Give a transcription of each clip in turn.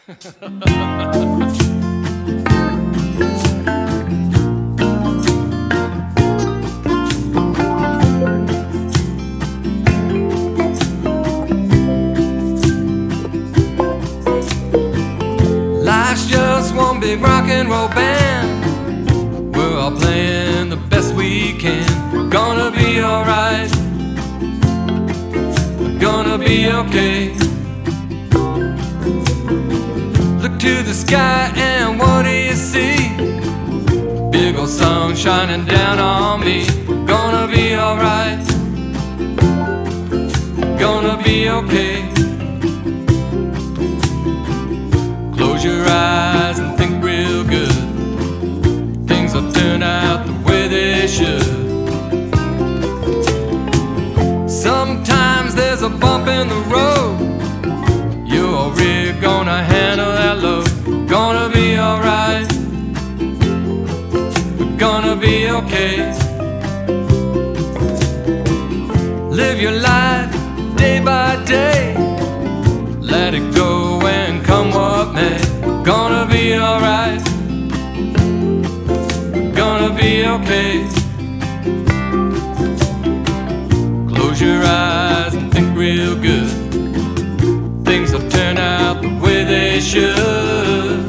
Life's just one big rock and roll band. We're all playing the best we can. Gonna be alright. Gonna be okay. Look to the sky and what do you see? Big old sun shining down on me. Gonna be alright. Gonna be okay. Close your eyes and think real good. Things will turn out the way they should. Sometimes there's a bump in the road. You're really gonna handle that load. Gonna be alright. We're gonna be okay. Live your life day by day. Let it go and come what may. Gonna be alright. Gonna be okay. Close your eyes and think real good. Things will turn out the way they should.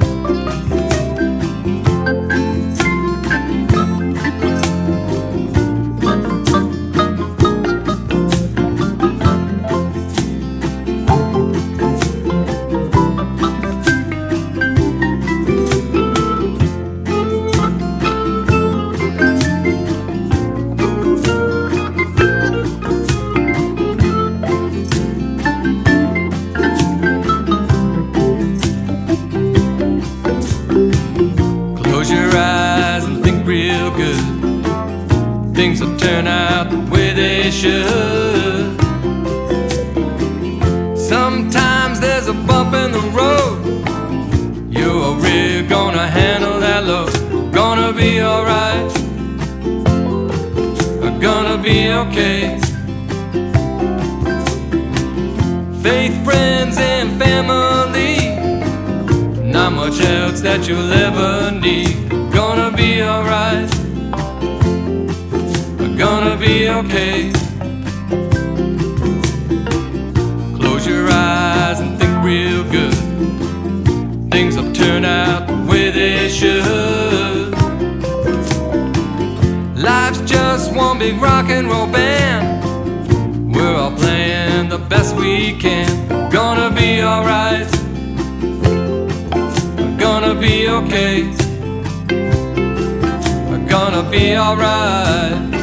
Close your eyes and think real good. Things will turn out the way they should. Sometimes there's a bump in the road. You're really gonna handle that load. Gonna be alright. Gonna be okay. Faith, friends, and family. Not much else that you'll ever need. Gonna be alright. Gonna be okay. Close your eyes and think real good. Things will turn out the way they should. Life's just one big rock and roll band. We're all playing the best we can. Gonna be alright. Gonna be okay. Gonna be alright.